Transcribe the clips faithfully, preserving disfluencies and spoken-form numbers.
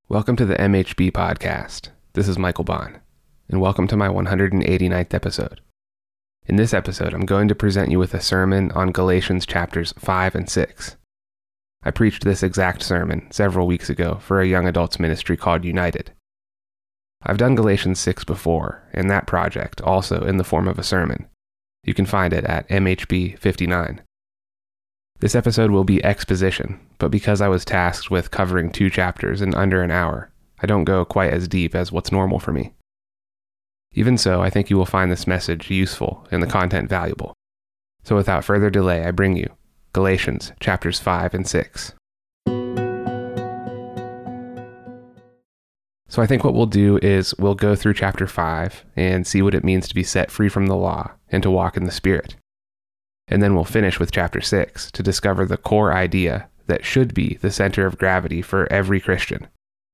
Welcome to the M H B podcast. This is Michael Bond, and welcome to my one hundred eighty-ninth episode. In this episode, I'm going to present you with a sermon on Galatians chapters five and six. I preached this exact sermon several weeks ago for a young adults ministry called United. I've done Galatians six before, and that project also in the form of a sermon. You can find it at M H B fifty-nine. This episode will be exposition, but because I was tasked with covering two chapters in under an hour, I don't go quite as deep as what's normal for me. Even so, I think you will find this message useful and the content valuable. So without further delay, I bring you Galatians chapters five and six. So I think what we'll do is we'll go through chapter five and see what it means to be set free from the law and to walk in the Spirit. And then we'll finish with chapter six to discover the core idea that should be the center of gravity for every Christian.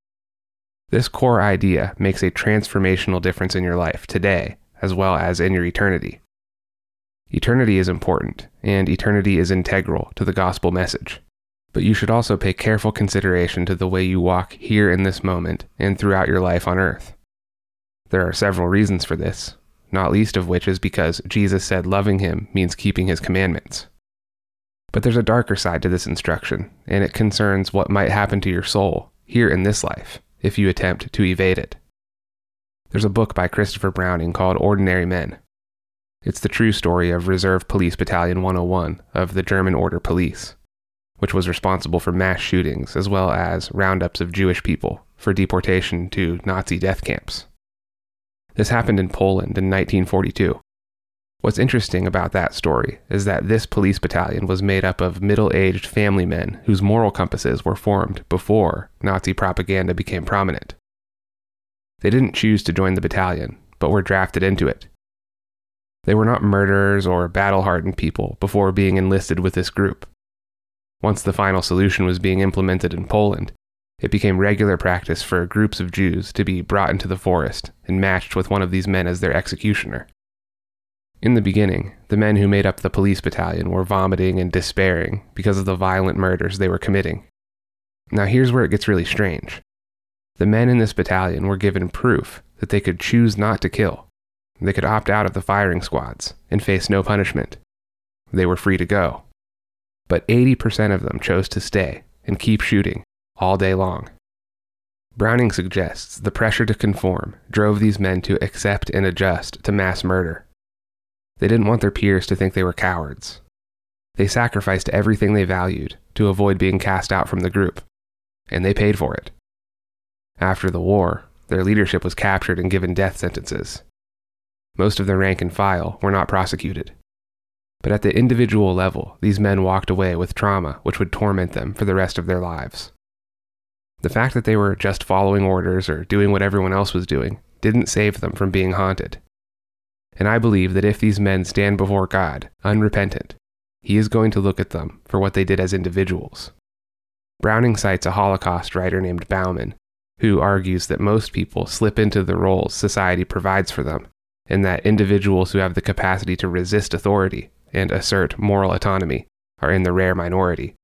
This core idea makes a transformational difference in your life today, as well as in your eternity. Eternity is important, and eternity is integral to the gospel message. But you should also pay careful consideration to the way you walk here in this moment and throughout your life on earth. There are several reasons for this, not least of which is because Jesus said loving him means keeping his commandments. But there's a darker side to this instruction, and it concerns what might happen to your soul here in this life if you attempt to evade it. There's a book by Christopher Browning called Ordinary Men. It's the true story of Reserve Police Battalion one oh one of the German Order Police, which was responsible for mass shootings as well as roundups of Jewish people for deportation to Nazi death camps. This happened in Poland in nineteen forty-two. What's interesting about that story is that this police battalion was made up of middle-aged family men whose moral compasses were formed before Nazi propaganda became prominent. They didn't choose to join the battalion, but were drafted into it. They were not murderers or battle-hardened people before being enlisted with this group. Once the final solution was being implemented in Poland, it became regular practice for groups of Jews to be brought into the forest and matched with one of these men as their executioner. In the beginning, the men who made up the police battalion were vomiting and despairing because of the violent murders they were committing. Now here's where it gets really strange. The men in this battalion were given proof that they could choose not to kill. They could opt out of the firing squads and face no punishment. They were free to go. But eighty percent of them chose to stay and keep shooting all day long. Browning suggests the pressure to conform drove these men to accept and adjust to mass murder. They didn't want their peers to think they were cowards. They sacrificed everything they valued to avoid being cast out from the group, and they paid for it. After the war, their leadership was captured and given death sentences. Most of the rank and file were not prosecuted. But at the individual level, these men walked away with trauma which would torment them for the rest of their lives. The fact that they were just following orders or doing what everyone else was doing didn't save them from being haunted. And I believe that if these men stand before God, unrepentant, he is going to look at them for what they did as individuals. Browning cites a Holocaust writer named Bauman, who argues that most people slip into the roles society provides for them, and that individuals who have the capacity to resist authority and assert moral autonomy are in the rare minority.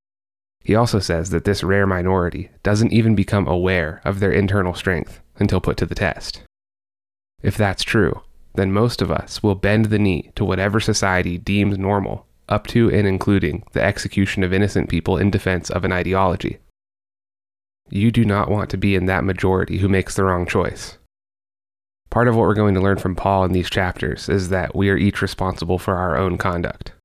He also says that this rare minority doesn't even become aware of their internal strength until put to the test. If that's true, then most of us will bend the knee to whatever society deems normal, up to and including the execution of innocent people in defense of an ideology. You do not want to be in that majority who makes the wrong choice. Part of what we're going to learn from Paul in these chapters is that we are each responsible for our own conduct.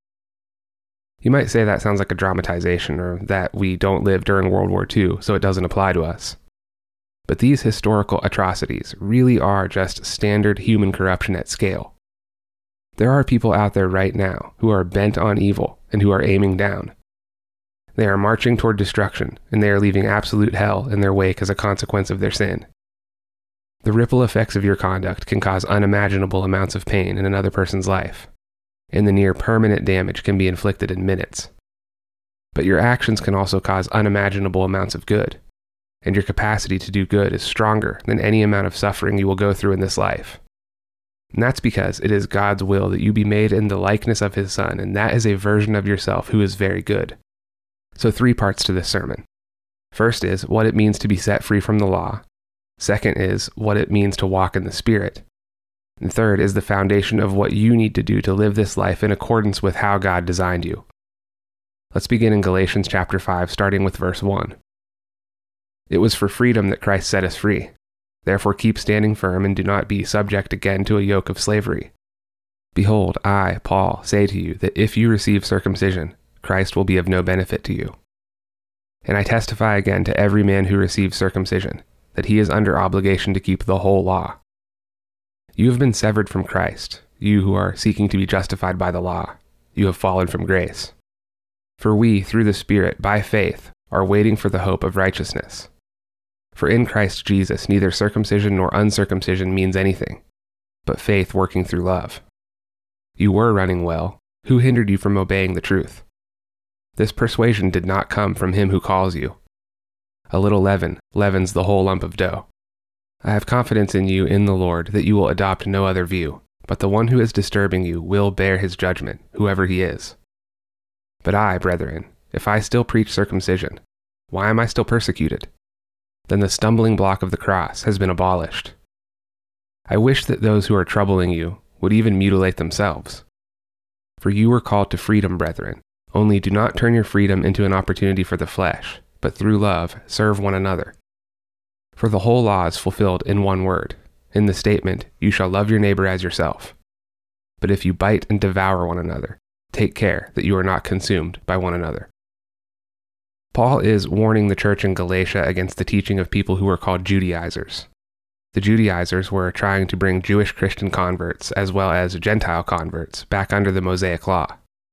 You might say that sounds like a dramatization, or that we don't live during World War Two, so it doesn't apply to us. But these historical atrocities really are just standard human corruption at scale. There are people out there right now who are bent on evil and who are aiming down. They are marching toward destruction, and they are leaving absolute hell in their wake as a consequence of their sin. The ripple effects of your conduct can cause unimaginable amounts of pain in another person's life, and the near permanent damage can be inflicted in minutes. But your actions can also cause unimaginable amounts of good, and your capacity to do good is stronger than any amount of suffering you will go through in this life. And that's because it is God's will that you be made in the likeness of his Son, and that is a version of yourself who is very good. So three parts to this sermon. First is what it means to be set free from the law. Second is what it means to walk in the Spirit. And third is the foundation of what you need to do to live this life in accordance with how God designed you. Let's begin in Galatians chapter five, starting with verse one. It was for freedom that Christ set us free. Therefore keep standing firm and do not be subject again to a yoke of slavery. Behold, I, Paul, say to you that if you receive circumcision, Christ will be of no benefit to you. And I testify again to every man who receives circumcision, that he is under obligation to keep the whole law. You have been severed from Christ, you who are seeking to be justified by the law. You have fallen from grace. For we, through the Spirit, by faith, are waiting for the hope of righteousness. For in Christ Jesus neither circumcision nor uncircumcision means anything, but faith working through love. You were running well. Who hindered you from obeying the truth? This persuasion did not come from him who calls you. A little leaven leavens the whole lump of dough. I have confidence in you in the Lord that you will adopt no other view, but the one who is disturbing you will bear his judgment, whoever he is. But I, brethren, if I still preach circumcision, why am I still persecuted? Then the stumbling block of the cross has been abolished. I wish that those who are troubling you would even mutilate themselves. For you were called to freedom, brethren, only do not turn your freedom into an opportunity for the flesh, but through love serve one another. For the whole law is fulfilled in one word, in the statement, you shall love your neighbor as yourself. But if you bite and devour one another, take care that you are not consumed by one another. Paul is warning the church in Galatia against the teaching of people who were called Judaizers. The Judaizers were trying to bring Jewish Christian converts as well as Gentile converts back under the Mosaic law.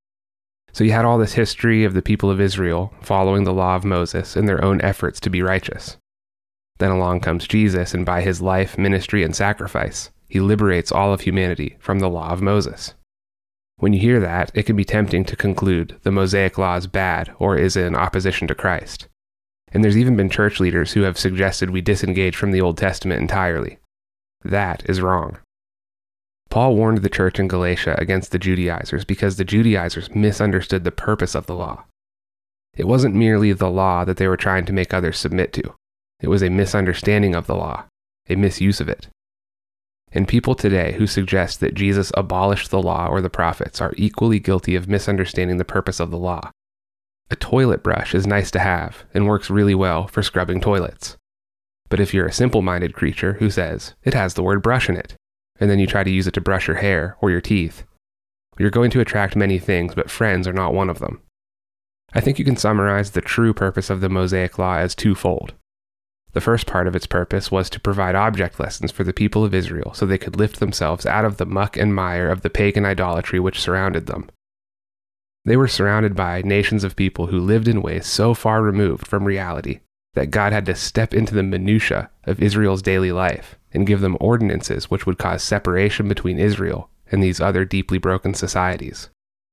So you had all this history of the people of Israel following the law of Moses in their own efforts to be righteous. Then along comes Jesus, and by his life, ministry, and sacrifice, he liberates all of humanity from the law of Moses. When you hear that, it can be tempting to conclude the Mosaic law is bad or is in opposition to Christ. And there's even been church leaders who have suggested we disengage from the Old Testament entirely. That is wrong. Paul warned the church in Galatia against the Judaizers because the Judaizers misunderstood the purpose of the law. It wasn't merely the law that they were trying to make others submit to. It was a misunderstanding of the law, a misuse of it. And people today who suggest that Jesus abolished the law or the prophets are equally guilty of misunderstanding the purpose of the law. A toilet brush is nice to have and works really well for scrubbing toilets. But if you're a simple-minded creature who says, it has the word brush in it, and then you try to use it to brush your hair or your teeth, you're going to attract many things, but friends are not one of them. I think you can summarize the true purpose of the Mosaic law as twofold. The first part of its purpose was to provide object lessons for the people of Israel so they could lift themselves out of the muck and mire of the pagan idolatry which surrounded them. They were surrounded by nations of people who lived in ways so far removed from reality that God had to step into the minutiae of Israel's daily life and give them ordinances which would cause separation between Israel and these other deeply broken societies.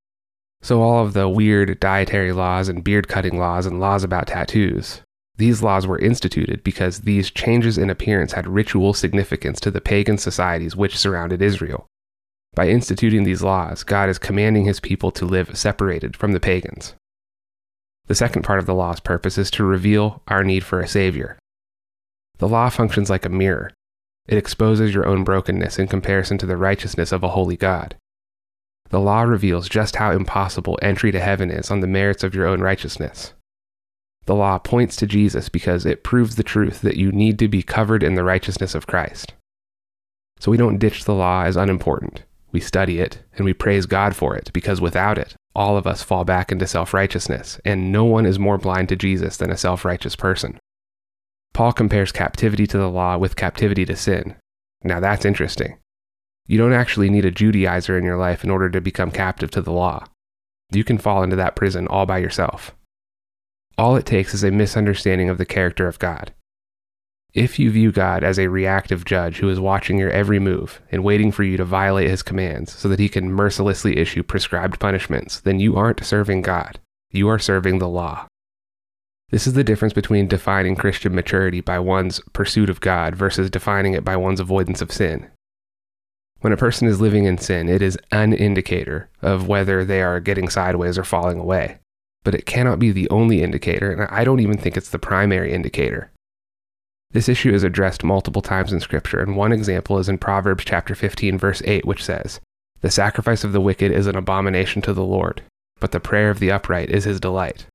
So all of the weird dietary laws and beard-cutting laws and laws about tattoos, these laws were instituted because these changes in appearance had ritual significance to the pagan societies which surrounded Israel. By instituting these laws, God is commanding his people to live separated from the pagans. The second part of the law's purpose is to reveal our need for a savior. The law functions like a mirror. It exposes your own brokenness in comparison to the righteousness of a holy God. The law reveals just how impossible entry to heaven is on the merits of your own righteousness. The law points to Jesus because it proves the truth that you need to be covered in the righteousness of Christ. So we don't ditch the law as unimportant. We study it, and we praise God for it, because without it, all of us fall back into self-righteousness, and no one is more blind to Jesus than a self-righteous person. Paul compares captivity to the law with captivity to sin. Now that's interesting. You don't actually need a Judaizer in your life in order to become captive to the law. You can fall into that prison all by yourself. All it takes is a misunderstanding of the character of God. If you view God as a reactive judge who is watching your every move and waiting for you to violate his commands so that he can mercilessly issue prescribed punishments, then you aren't serving God. You are serving the law. This is the difference between defining Christian maturity by one's pursuit of God versus defining it by one's avoidance of sin. When a person is living in sin, it is an indicator of whether they are getting sideways or falling away. but it cannot be the only indicator, and I don't even think it's the primary indicator. This issue is addressed multiple times in Scripture, and one example is in Proverbs chapter fifteen, verse eight, which says, "The sacrifice of the wicked is an abomination to the Lord, but the prayer of the upright is his delight."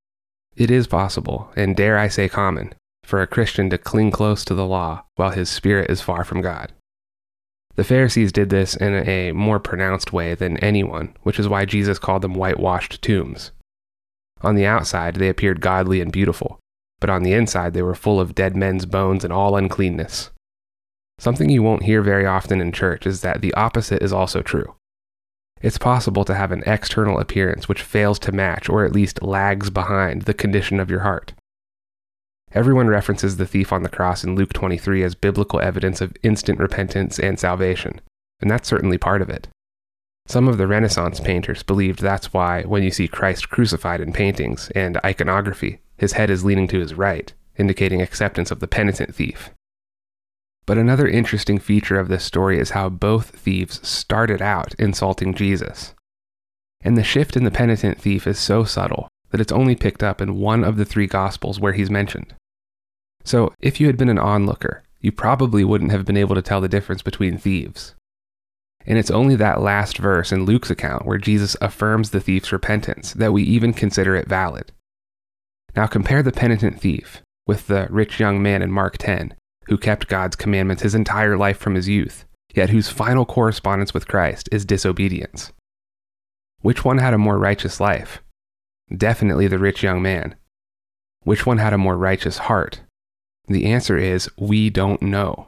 It is possible, and dare I say common, for a Christian to cling close to the law while his spirit is far from God. The Pharisees did this in a more pronounced way than anyone, which is why Jesus called them whitewashed tombs. On the outside, they appeared godly and beautiful, but on the inside they were full of dead men's bones and all uncleanness. Something you won't hear very often in church is that the opposite is also true. It's possible to have an external appearance which fails to match or at least lags behind the condition of your heart. Everyone references the thief on the cross in Luke twenty-three as biblical evidence of instant repentance and salvation, and that's certainly part of it. Some of the Renaissance painters believed that's why when you see Christ crucified in paintings and iconography, his head is leaning to his right, indicating acceptance of the penitent thief. But another interesting feature of this story is how both thieves started out insulting Jesus. And the shift in the penitent thief is so subtle that it's only picked up in one of the three Gospels where he's mentioned. So, if you had been an onlooker, you probably wouldn't have been able to tell the difference between thieves. And it's only that last verse in Luke's account where Jesus affirms the thief's repentance that we even consider it valid. Now compare the penitent thief with the rich young man in Mark ten, who kept God's commandments his entire life from his youth, yet whose final correspondence with Christ is disobedience. Which one had a more righteous life? Definitely the rich young man. Which one had a more righteous heart? The answer is, we don't know.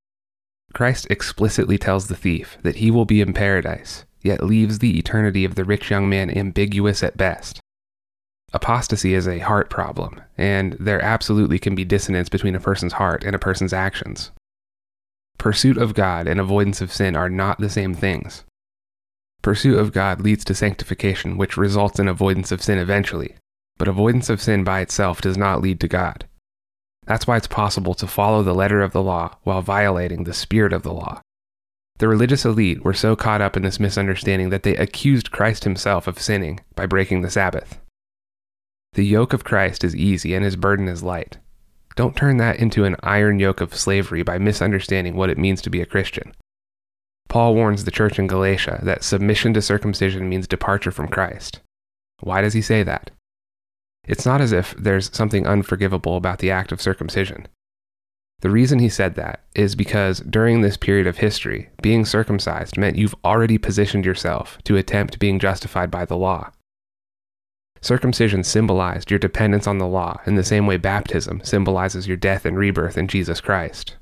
Christ explicitly tells the thief that he will be in paradise, yet leaves the eternity of the rich young man ambiguous at best. Apostasy is a heart problem, and there absolutely can be dissonance between a person's heart and a person's actions. Pursuit of God and avoidance of sin are not the same things. Pursuit of God leads to sanctification, which results in avoidance of sin eventually, but avoidance of sin by itself does not lead to God. That's why it's possible to follow the letter of the law while violating the spirit of the law. The religious elite were so caught up in this misunderstanding that they accused Christ himself of sinning by breaking the Sabbath. The yoke of Christ is easy and his burden is light. Don't turn that into an iron yoke of slavery by misunderstanding what it means to be a Christian. Paul warns the church in Galatia that submission to circumcision means departure from Christ. Why does he say that? It's not as if there's something unforgivable about the act of circumcision. The reason he said that is because during this period of history, being circumcised meant you've already positioned yourself to attempt being justified by the law. Circumcision symbolized your dependence on the law in the same way baptism symbolizes your death and rebirth in Jesus Christ.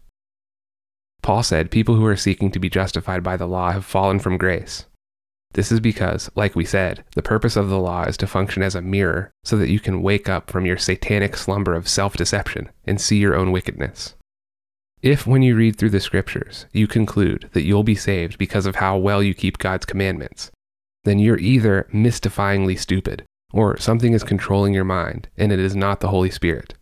Paul said people who are seeking to be justified by the law have fallen from grace. This is because, like we said, the purpose of the law is to function as a mirror so that you can wake up from your satanic slumber of self-deception and see your own wickedness. If, when you read through the scriptures, you conclude that you'll be saved because of how well you keep God's commandments, then you're either mystifyingly stupid, or something is controlling your mind, and it is not the Holy Spirit.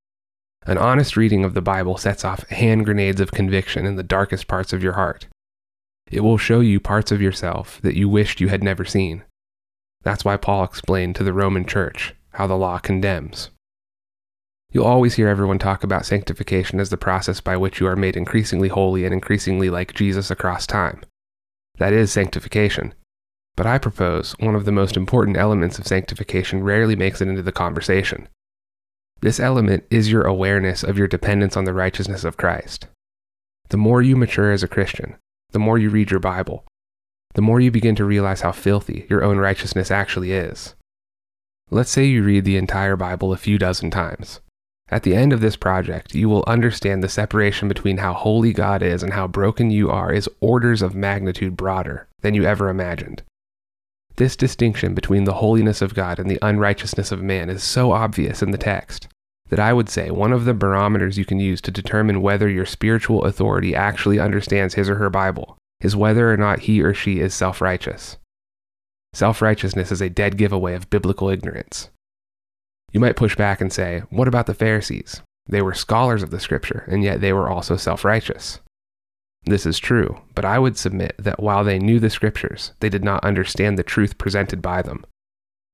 An honest reading of the Bible sets off hand grenades of conviction in the darkest parts of your heart. It will show you parts of yourself that you wished you had never seen. That's why Paul explained to the Roman church how the law condemns. You'll always hear everyone talk about sanctification as the process by which you are made increasingly holy and increasingly like Jesus across time. That is sanctification. But I propose one of the most important elements of sanctification rarely makes it into the conversation. This element is your awareness of your dependence on the righteousness of Christ. The more you mature as a Christian, the more you read your Bible, the more you begin to realize how filthy your own righteousness actually is. Let's say you read the entire Bible a few dozen times. At the end of this project, you will understand the separation between how holy God is and how broken you are is orders of magnitude broader than you ever imagined. This distinction between the holiness of God and the unrighteousness of man is so obvious in the text that I would say one of the barometers you can use to determine whether your spiritual authority actually understands his or her Bible is whether or not he or she is self-righteous. Self-righteousness is a dead giveaway of biblical ignorance. You might push back and say, what about the Pharisees? They were scholars of the scripture, and yet they were also self-righteous. This is true, but I would submit that while they knew the scriptures, they did not understand the truth presented by them.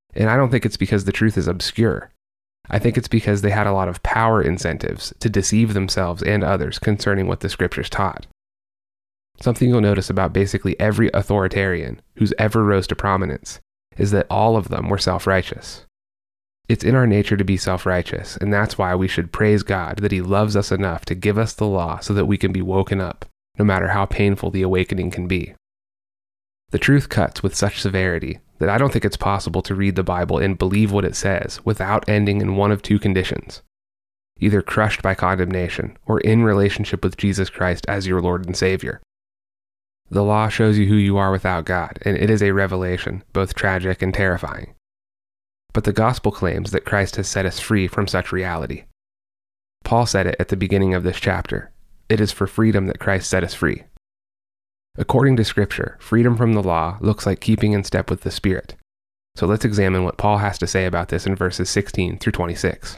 And I don't think it's because the truth is obscure. I think it's because they had a lot of power incentives to deceive themselves and others concerning what the scriptures taught. Something you'll notice about basically every authoritarian who's ever rose to prominence is that all of them were self-righteous. It's in our nature to be self-righteous, and that's why we should praise God that He loves us enough to give us the law so that we can be woken up, no matter how painful the awakening can be. The truth cuts with such severity that I don't think it's possible to read the Bible and believe what it says without ending in one of two conditions: either crushed by condemnation or in relationship with Jesus Christ as your Lord and Savior. The law shows you who you are without God, and it is a revelation, both tragic and terrifying. But the gospel claims that Christ has set us free from such reality. Paul said it at the beginning of this chapter. It is for freedom that Christ set us free. According to Scripture, freedom from the law looks like keeping in step with the Spirit. So let's examine what Paul has to say about this in verses sixteen through twenty-six.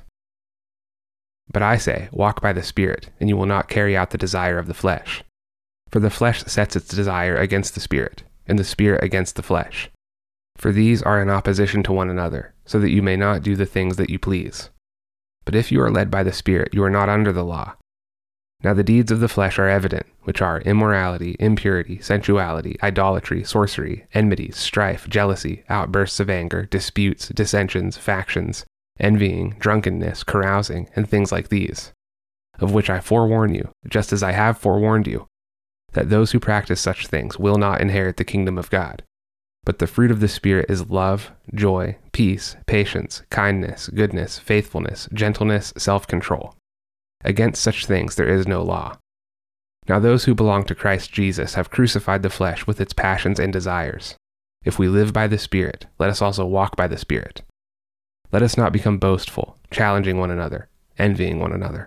But I say, walk by the Spirit, and you will not carry out the desire of the flesh. For the flesh sets its desire against the Spirit, and the Spirit against the flesh. For these are in opposition to one another, so that you may not do the things that you please. But if you are led by the Spirit, you are not under the law. Now the deeds of the flesh are evident, which are immorality, impurity, sensuality, idolatry, sorcery, enmities, strife, jealousy, outbursts of anger, disputes, dissensions, factions, envying, drunkenness, carousing, and things like these, of which I forewarn you, just as I have forewarned you, that those who practice such things will not inherit the kingdom of God. But the fruit of the Spirit is love, joy, peace, patience, kindness, goodness, faithfulness, gentleness, self-control. Against such things there is no law. Now those who belong to Christ Jesus have crucified the flesh with its passions and desires. If we live by the Spirit, let us also walk by the Spirit. Let us not become boastful, challenging one another, envying one another.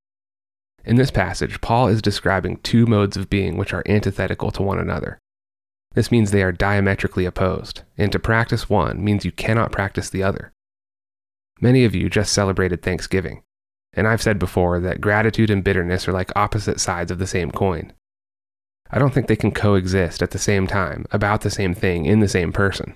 In this passage, Paul is describing two modes of being which are antithetical to one another. This means they are diametrically opposed, and to practice one means you cannot practice the other. Many of you just celebrated Thanksgiving. And I've said before that gratitude and bitterness are like opposite sides of the same coin. I don't think they can coexist at the same time, about the same thing, in the same person.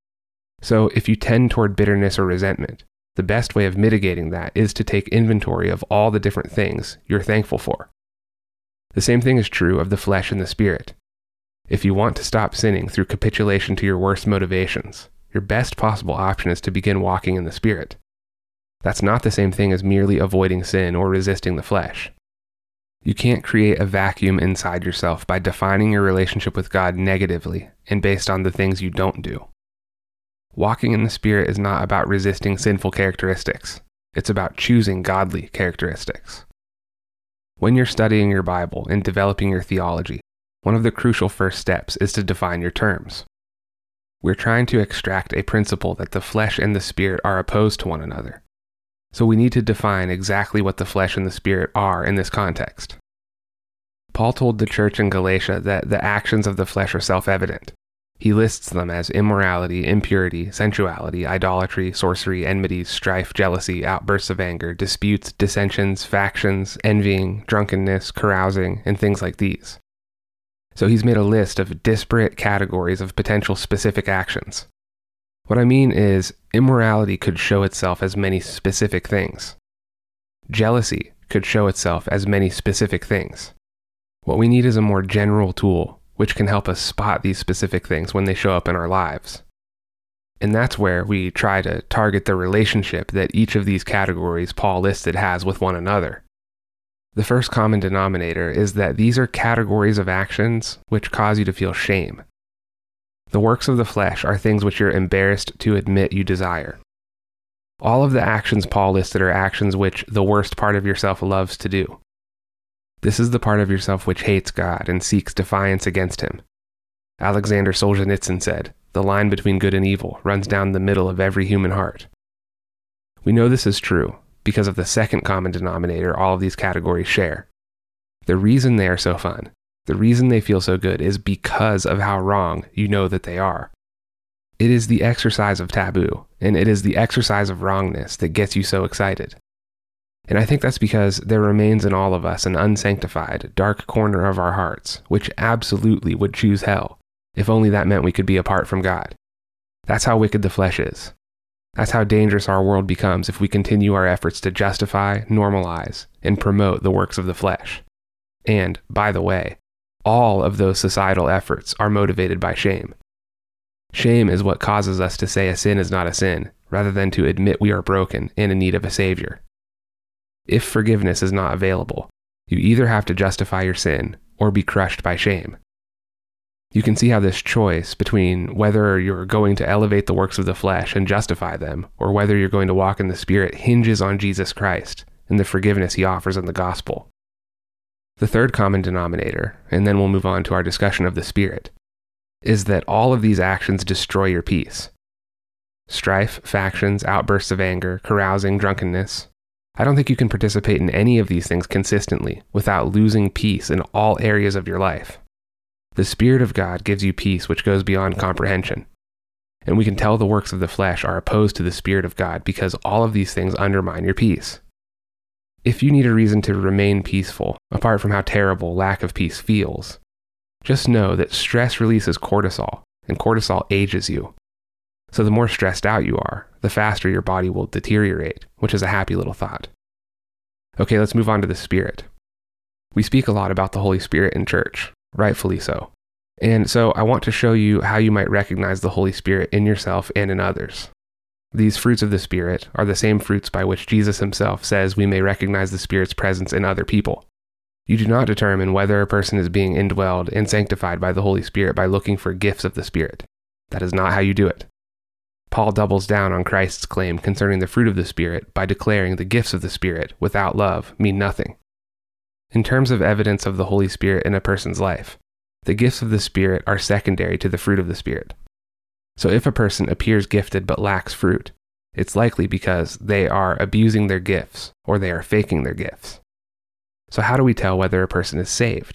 So if you tend toward bitterness or resentment, the best way of mitigating that is to take inventory of all the different things you're thankful for. The same thing is true of the flesh and the Spirit. If you want to stop sinning through capitulation to your worst motivations, your best possible option is to begin walking in the Spirit. That's not the same thing as merely avoiding sin or resisting the flesh. You can't create a vacuum inside yourself by defining your relationship with God negatively and based on the things you don't do. Walking in the Spirit is not about resisting sinful characteristics. It's about choosing godly characteristics. When you're studying your Bible and developing your theology, one of the crucial first steps is to define your terms. We're trying to extract a principle that the flesh and the Spirit are opposed to one another. So we need to define exactly what the flesh and the Spirit are in this context. Paul told the church in Galatia that the actions of the flesh are self-evident. He lists them as immorality, impurity, sensuality, idolatry, sorcery, enmities, strife, jealousy, outbursts of anger, disputes, dissensions, factions, envying, drunkenness, carousing, and things like these. So he's made a list of disparate categories of potential specific actions. What I mean is, immorality could show itself as many specific things. Jealousy could show itself as many specific things. What we need is a more general tool, which can help us spot these specific things when they show up in our lives. And that's where we try to target the relationship that each of these categories Paul listed has with one another. The first common denominator is that these are categories of actions which cause you to feel shame. The works of the flesh are things which you're embarrassed to admit you desire. All of the actions Paul listed are actions which the worst part of yourself loves to do. This is the part of yourself which hates God and seeks defiance against Him. Alexander Solzhenitsyn said, "The line between good and evil runs down the middle of every human heart." We know this is true because of the second common denominator all of these categories share. The reason they are so fun, the reason they feel so good is because of how wrong you know that they are. It is the exercise of taboo, and it is the exercise of wrongness that gets you so excited. And I think that's because there remains in all of us an unsanctified, dark corner of our hearts, which absolutely would choose hell, if only that meant we could be apart from God. That's how wicked the flesh is. That's how dangerous our world becomes if we continue our efforts to justify, normalize, and promote the works of the flesh. And, by the way, all of those societal efforts are motivated by shame. Shame is what causes us to say a sin is not a sin, rather than to admit we are broken and in need of a savior. If forgiveness is not available, you either have to justify your sin or be crushed by shame. You can see how this choice between whether you're going to elevate the works of the flesh and justify them, or whether you're going to walk in the Spirit, hinges on Jesus Christ and the forgiveness he offers in the gospel. The third common denominator, and then we'll move on to our discussion of the Spirit, is that all of these actions destroy your peace. Strife, factions, outbursts of anger, carousing, drunkenness. I don't think you can participate in any of these things consistently without losing peace in all areas of your life. The Spirit of God gives you peace which goes beyond comprehension. And we can tell the works of the flesh are opposed to the Spirit of God because all of these things undermine your peace. If you need a reason to remain peaceful, apart from how terrible lack of peace feels, just know that stress releases cortisol, and cortisol ages you. So the more stressed out you are, the faster your body will deteriorate, which is a happy little thought. Okay, let's move on to the Spirit. We speak a lot about the Holy Spirit in church, rightfully so. And so I want to show you how you might recognize the Holy Spirit in yourself and in others. These fruits of the Spirit are the same fruits by which Jesus himself says we may recognize the Spirit's presence in other people. You do not determine whether a person is being indwelled and sanctified by the Holy Spirit by looking for gifts of the Spirit. That is not how you do it. Paul doubles down on Christ's claim concerning the fruit of the Spirit by declaring the gifts of the Spirit without love mean nothing. In terms of evidence of the Holy Spirit in a person's life, the gifts of the Spirit are secondary to the fruit of the Spirit. So if a person appears gifted but lacks fruit, it's likely because they are abusing their gifts or they are faking their gifts. So how do we tell whether a person is saved?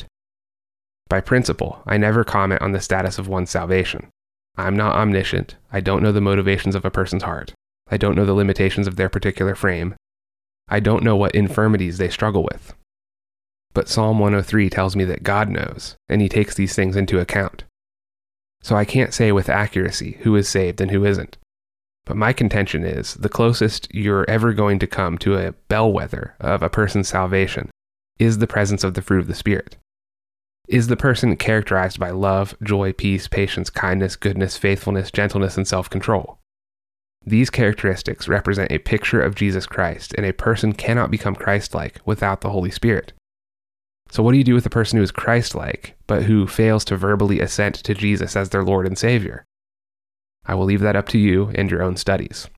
By principle, I never comment on the status of one's salvation. I'm not omniscient. I don't know the motivations of a person's heart. I don't know the limitations of their particular frame. I don't know what infirmities they struggle with. But Psalm one oh three tells me that God knows, and he takes these things into account. So I can't say with accuracy who is saved and who isn't. But my contention is the closest you're ever going to come to a bellwether of a person's salvation is the presence of the fruit of the Spirit. Is the person characterized by love, joy, peace, patience, kindness, goodness, faithfulness, gentleness, and self-control? These characteristics represent a picture of Jesus Christ, and a person cannot become Christ-like without the Holy Spirit. So what do you do with a person who is Christ-like, but who fails to verbally assent to Jesus as their Lord and Savior? I will leave that up to you and your own studies.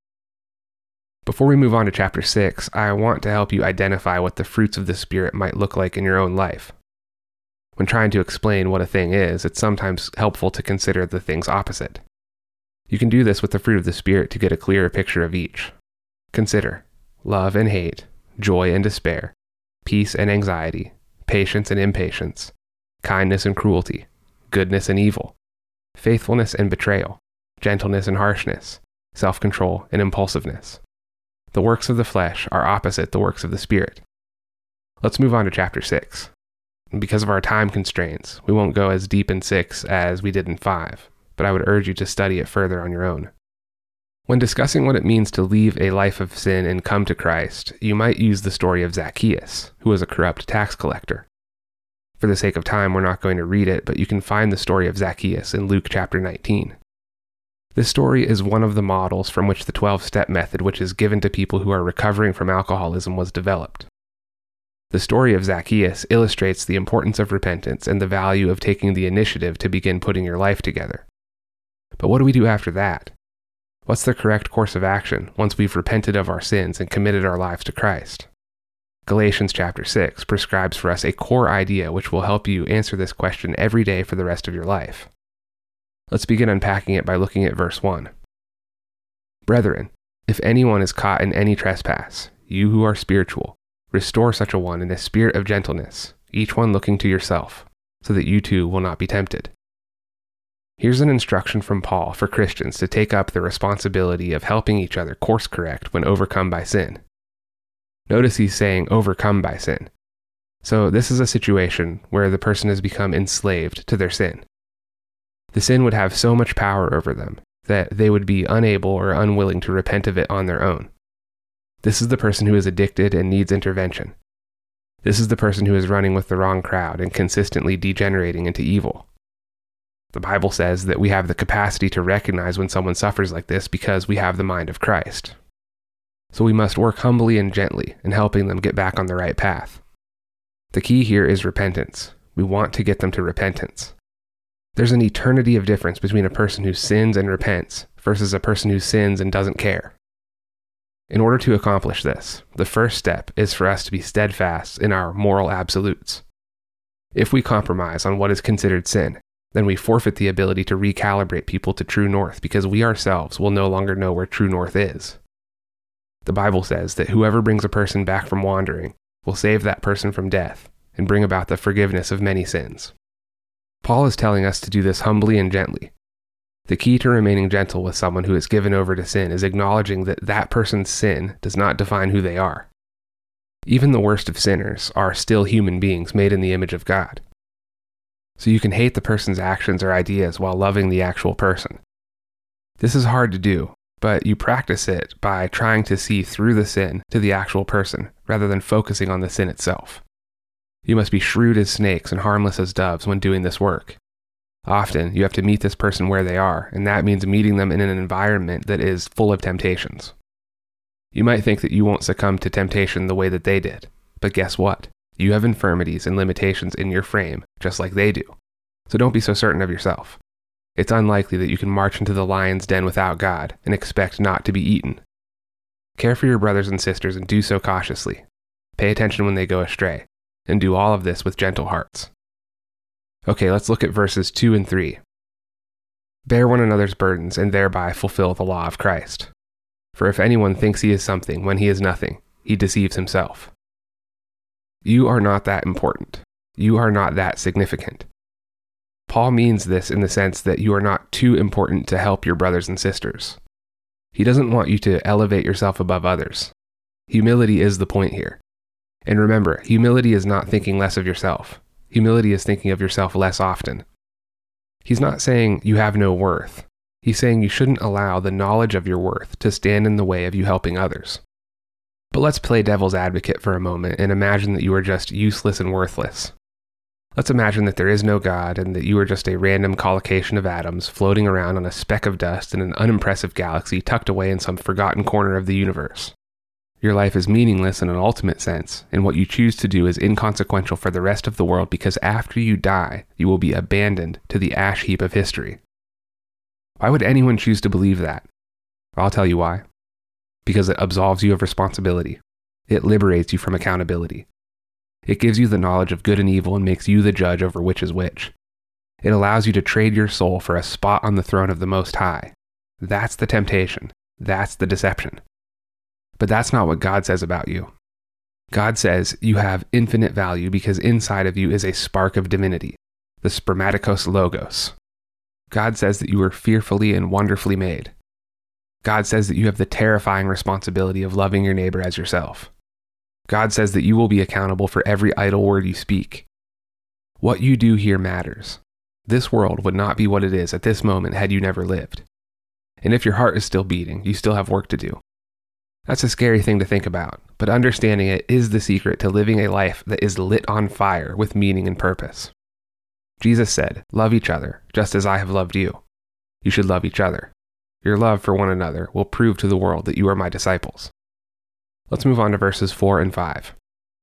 Before we move on to chapter six, I want to help you identify what the fruits of the Spirit might look like in your own life. When trying to explain what a thing is, it's sometimes helpful to consider the thing's opposite. You can do this with the fruit of the Spirit to get a clearer picture of each. Consider love and hate, joy and despair, peace and anxiety, patience and impatience, kindness and cruelty, goodness and evil, faithfulness and betrayal, gentleness and harshness, self-control and impulsiveness. The works of the flesh are opposite the works of the Spirit. Let's move on to chapter six. Because of our time constraints, we won't go as deep in six as we did in five, but I would urge you to study it further on your own. When discussing what it means to leave a life of sin and come to Christ, you might use the story of Zacchaeus, who was a corrupt tax collector. For the sake of time, we're not going to read it, but you can find the story of Zacchaeus in Luke chapter nineteen. This story is one of the models from which the twelve-step method, which is given to people who are recovering from alcoholism, was developed. The story of Zacchaeus illustrates the importance of repentance and the value of taking the initiative to begin putting your life together. But what do we do after that? What's the correct course of action once we've repented of our sins and committed our lives to Christ? Galatians chapter six prescribes for us a core idea which will help you answer this question every day for the rest of your life. Let's begin unpacking it by looking at verse one. Brethren, if anyone is caught in any trespass, you who are spiritual, restore such a one in a spirit of gentleness, each one looking to yourself, so that you too will not be tempted. Here's an instruction from Paul for Christians to take up the responsibility of helping each other course correct when overcome by sin. Notice he's saying overcome by sin. So this is a situation where the person has become enslaved to their sin. The sin would have so much power over them that they would be unable or unwilling to repent of it on their own. This is the person who is addicted and needs intervention. This is the person who is running with the wrong crowd and consistently degenerating into evil. The Bible says that we have the capacity to recognize when someone suffers like this because we have the mind of Christ. So we must work humbly and gently in helping them get back on the right path. The key here is repentance. We want to get them to repentance. There's an eternity of difference between a person who sins and repents versus a person who sins and doesn't care. In order to accomplish this, the first step is for us to be steadfast in our moral absolutes. If we compromise on what is considered sin, then we forfeit the ability to recalibrate people to true north because we ourselves will no longer know where true north is. The Bible says that whoever brings a person back from wandering will save that person from death and bring about the forgiveness of many sins. Paul is telling us to do this humbly and gently. The key to remaining gentle with someone who is given over to sin is acknowledging that that person's sin does not define who they are. Even the worst of sinners are still human beings made in the image of God. So you can hate the person's actions or ideas while loving the actual person. This is hard to do, but you practice it by trying to see through the sin to the actual person rather than focusing on the sin itself. You must be shrewd as snakes and harmless as doves when doing this work. Often, you have to meet this person where they are, and that means meeting them in an environment that is full of temptations. You might think that you won't succumb to temptation the way that they did, but guess what? You have infirmities and limitations in your frame, just like they do. So don't be so certain of yourself. It's unlikely that you can march into the lion's den without God and expect not to be eaten. Care for your brothers and sisters and do so cautiously. Pay attention when they go astray, and do all of this with gentle hearts. Okay, let's look at verses two and three. Bear one another's burdens and thereby fulfill the law of Christ. For if anyone thinks he is something when he is nothing, he deceives himself. You are not that important. You are not that significant. Paul means this in the sense that you are not too important to help your brothers and sisters. He doesn't want you to elevate yourself above others. Humility is the point here. And remember, humility is not thinking less of yourself. Humility is thinking of yourself less often. He's not saying you have no worth. He's saying you shouldn't allow the knowledge of your worth to stand in the way of you helping others. But let's play devil's advocate for a moment and imagine that you are just useless and worthless. Let's imagine that there is no God and that you are just a random collocation of atoms floating around on a speck of dust in an unimpressive galaxy tucked away in some forgotten corner of the universe. Your life is meaningless in an ultimate sense, and what you choose to do is inconsequential for the rest of the world because after you die, you will be abandoned to the ash heap of history. Why would anyone choose to believe that? I'll tell you why. Because it absolves you of responsibility. It liberates you from accountability. It gives you the knowledge of good and evil and makes you the judge over which is which. It allows you to trade your soul for a spot on the throne of the Most High. That's the temptation. That's the deception. But that's not what God says about you. God says you have infinite value because inside of you is a spark of divinity, the spermatikos logos. God says that you were fearfully and wonderfully made. God says that you have the terrifying responsibility of loving your neighbor as yourself. God says that you will be accountable for every idle word you speak. What you do here matters. This world would not be what it is at this moment had you never lived. And if your heart is still beating, you still have work to do. That's a scary thing to think about, but understanding it is the secret to living a life that is lit on fire with meaning and purpose. Jesus said, "Love each other, just as I have loved you." You should love each other. Your love for one another will prove to the world that you are my disciples. Let's move on to verses four and five.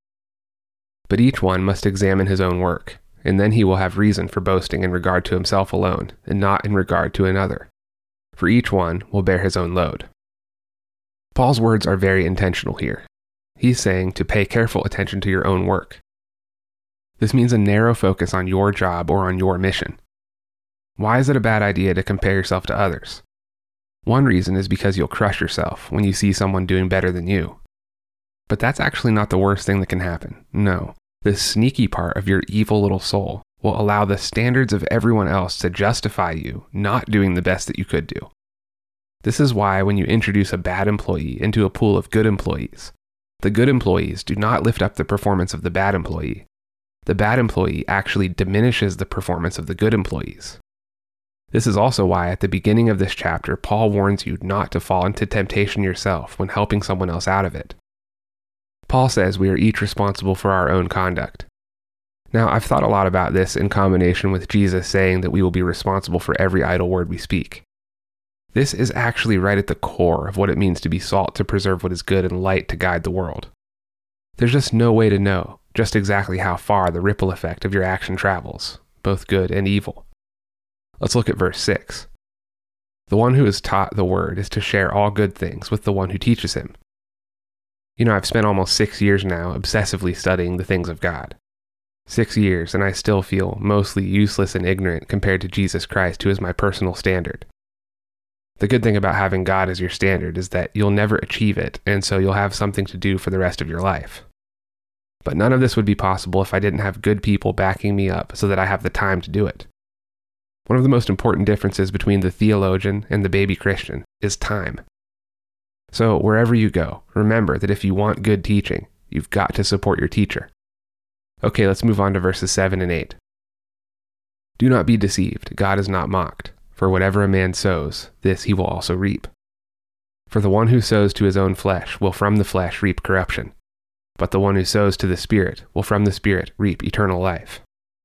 But each one must examine his own work, and then he will have reason for boasting in regard to himself alone, and not in regard to another. For each one will bear his own load. Paul's words are very intentional here. He's saying to pay careful attention to your own work. This means a narrow focus on your job or on your mission. Why is it a bad idea to compare yourself to others? One reason is because you'll crush yourself when you see someone doing better than you. But that's actually not the worst thing that can happen. No, this sneaky part of your evil little soul will allow the standards of everyone else to justify you not doing the best that you could do. This is why when you introduce a bad employee into a pool of good employees, the good employees do not lift up the performance of the bad employee. The bad employee actually diminishes the performance of the good employees. This is also why at the beginning of this chapter, Paul warns you not to fall into temptation yourself when helping someone else out of it. Paul says we are each responsible for our own conduct. Now, I've thought a lot about this in combination with Jesus saying that we will be responsible for every idle word we speak. This is actually right at the core of what it means to be salt to preserve what is good and light to guide the world. There's just no way to know just exactly how far the ripple effect of your action travels, both good and evil. Let's look at verse six. The one who is taught the word is to share all good things with the one who teaches him. You know, I've spent almost six years now obsessively studying the things of God. Six years, and I still feel mostly useless and ignorant compared to Jesus Christ, who is my personal standard. The good thing about having God as your standard is that you'll never achieve it, and so you'll have something to do for the rest of your life. But none of this would be possible if I didn't have good people backing me up so that I have the time to do it. One of the most important differences between the theologian and the baby Christian is time. So wherever you go, remember that if you want good teaching, you've got to support your teacher. Okay, let's move on to verses seven and eight. Do not be deceived, God is not mocked, for whatever a man sows, this he will also reap. For the one who sows to his own flesh will from the flesh reap corruption, but the one who sows to the Spirit will from the Spirit reap eternal life.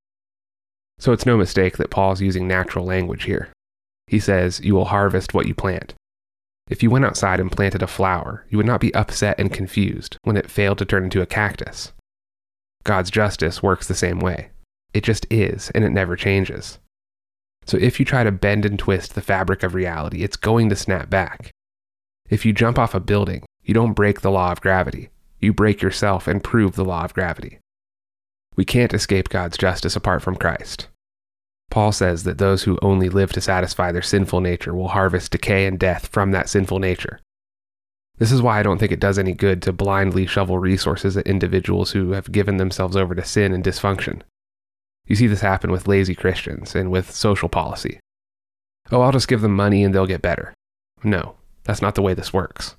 So it's no mistake that Paul's using natural language here. He says, you will harvest what you plant. If you went outside and planted a flower, you would not be upset and confused when it failed to turn into a cactus. God's justice works the same way. It just is, and it never changes. So if you try to bend and twist the fabric of reality, it's going to snap back. If you jump off a building, you don't break the law of gravity. You break yourself and prove the law of gravity. We can't escape God's justice apart from Christ. Paul says that those who only live to satisfy their sinful nature will harvest decay and death from that sinful nature. This is why I don't think it does any good to blindly shovel resources at individuals who have given themselves over to sin and dysfunction. You see this happen with lazy Christians and with social policy. Oh, I'll just give them money and they'll get better. No, that's not the way this works.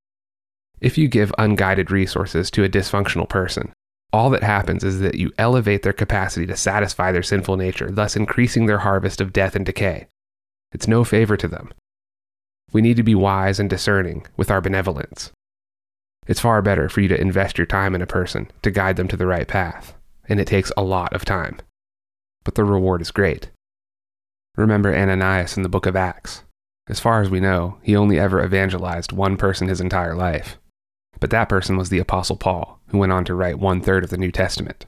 If you give unguided resources to a dysfunctional person, all that happens is that you elevate their capacity to satisfy their sinful nature, thus increasing their harvest of death and decay. It's no favor to them. We need to be wise and discerning with our benevolence. It's far better for you to invest your time in a person to guide them to the right path, and it takes a lot of time. But the reward is great. Remember Ananias in the book of Acts. As far as we know, he only ever evangelized one person his entire life. But that person was the Apostle Paul, who went on to write one-third of the New Testament.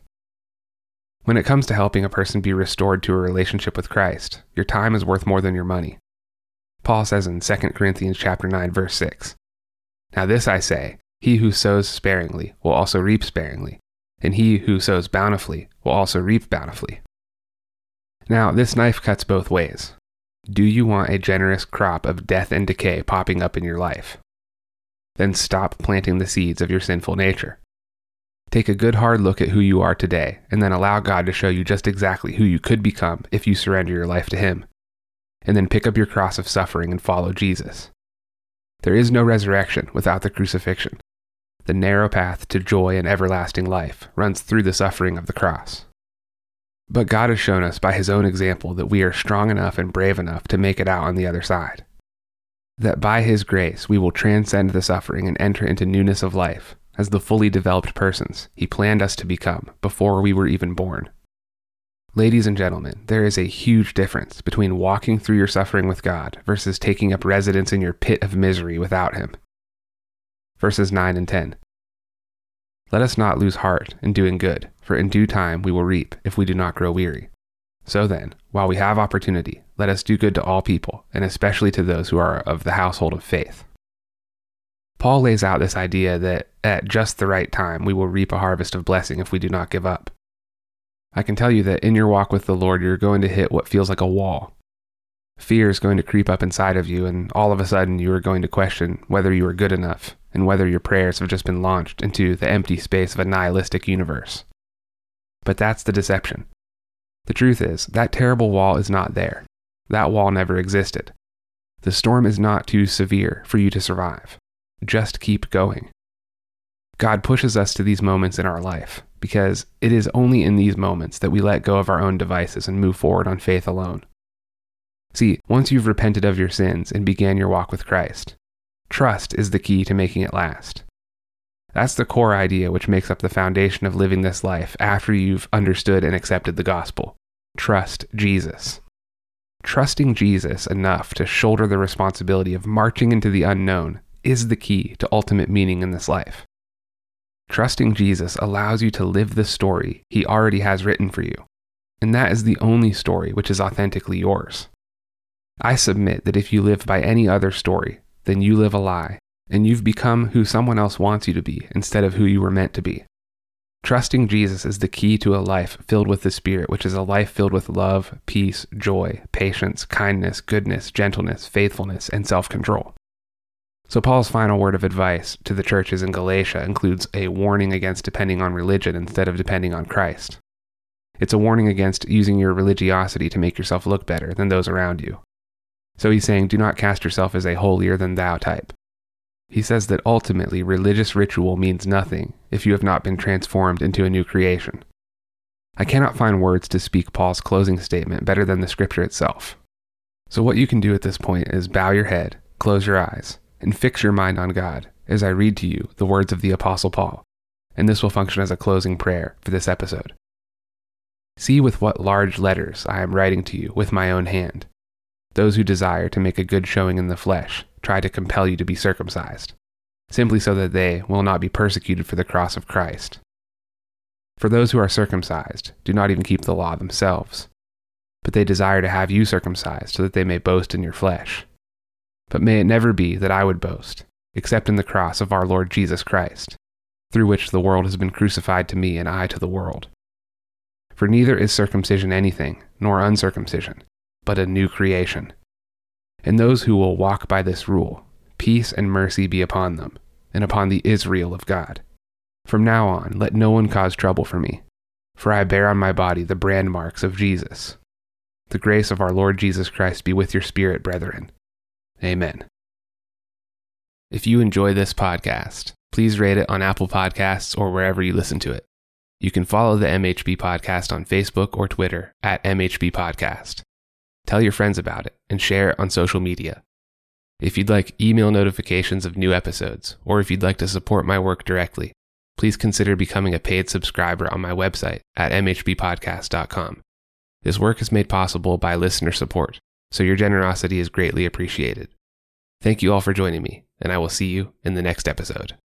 When it comes to helping a person be restored to a relationship with Christ, your time is worth more than your money. Paul says in Second Corinthians chapter nine, verse six, Now this I say, he who sows sparingly will also reap sparingly, and he who sows bountifully will also reap bountifully. Now, this knife cuts both ways. Do you want a generous crop of death and decay popping up in your life? Then stop planting the seeds of your sinful nature. Take a good hard look at who you are today, and then allow God to show you just exactly who you could become if you surrender your life to Him. And then pick up your cross of suffering and follow Jesus. There is no resurrection without the crucifixion. The narrow path to joy and everlasting life runs through the suffering of the cross. But God has shown us by His own example that we are strong enough and brave enough to make it out on the other side. That by His grace we will transcend the suffering and enter into newness of life as the fully developed persons He planned us to become before we were even born. Ladies and gentlemen, there is a huge difference between walking through your suffering with God versus taking up residence in your pit of misery without Him. Verses nine and ten. Let us not lose heart in doing good, for in due time we will reap if we do not grow weary. So then, while we have opportunity, let us do good to all people, and especially to those who are of the household of faith. Paul lays out this idea that at just the right time we will reap a harvest of blessing if we do not give up. I can tell you that in your walk with the Lord, you're going to hit what feels like a wall. Fear is going to creep up inside of you, and all of a sudden you are going to question whether you are good enough, and whether your prayers have just been launched into the empty space of a nihilistic universe. But that's the deception. The truth is, that terrible wall is not there. That wall never existed. The storm is not too severe for you to survive. Just keep going. God pushes us to these moments in our life, because it is only in these moments that we let go of our own devices and move forward on faith alone. See, once you've repented of your sins and began your walk with Christ, trust is the key to making it last. That's the core idea which makes up the foundation of living this life after you've understood and accepted the gospel. Trust Jesus. Trusting Jesus enough to shoulder the responsibility of marching into the unknown is the key to ultimate meaning in this life. Trusting Jesus allows you to live the story he already has written for you, and that is the only story which is authentically yours. I submit that if you live by any other story, then you live a lie, and you've become who someone else wants you to be instead of who you were meant to be. Trusting Jesus is the key to a life filled with the Spirit, which is a life filled with love, peace, joy, patience, kindness, goodness, gentleness, faithfulness, and self-control. So Paul's final word of advice to the churches in Galatia includes a warning against depending on religion instead of depending on Christ. It's a warning against using your religiosity to make yourself look better than those around you. So he's saying, do not cast yourself as a holier-than-thou type. He says that ultimately religious ritual means nothing if you have not been transformed into a new creation. I cannot find words to speak Paul's closing statement better than the scripture itself. So what you can do at this point is bow your head, close your eyes, and fix your mind on God as I read to you the words of the Apostle Paul, and this will function as a closing prayer for this episode. See with what large letters I am writing to you with my own hand. Those who desire to make a good showing in the flesh try to compel you to be circumcised, simply so that they will not be persecuted for the cross of Christ. For those who are circumcised do not even keep the law themselves, but they desire to have you circumcised so that they may boast in your flesh. But may it never be that I would boast, except in the cross of our Lord Jesus Christ, through which the world has been crucified to me and I to the world. For neither is circumcision anything, nor uncircumcision, but a new creation. And those who will walk by this rule, peace and mercy be upon them, and upon the Israel of God. From now on, let no one cause trouble for me, for I bear on my body the brand marks of Jesus. The grace of our Lord Jesus Christ be with your spirit, brethren. Amen. If you enjoy this podcast, please rate it on Apple Podcasts or wherever you listen to it. You can follow the M H B Podcast on Facebook or Twitter at M H B Podcast. Tell your friends about it and share it on social media. If you'd like email notifications of new episodes, or if you'd like to support my work directly, please consider becoming a paid subscriber on my website at m h b podcast dot com. This work is made possible by listener support, so your generosity is greatly appreciated. Thank you all for joining me, and I will see you in the next episode.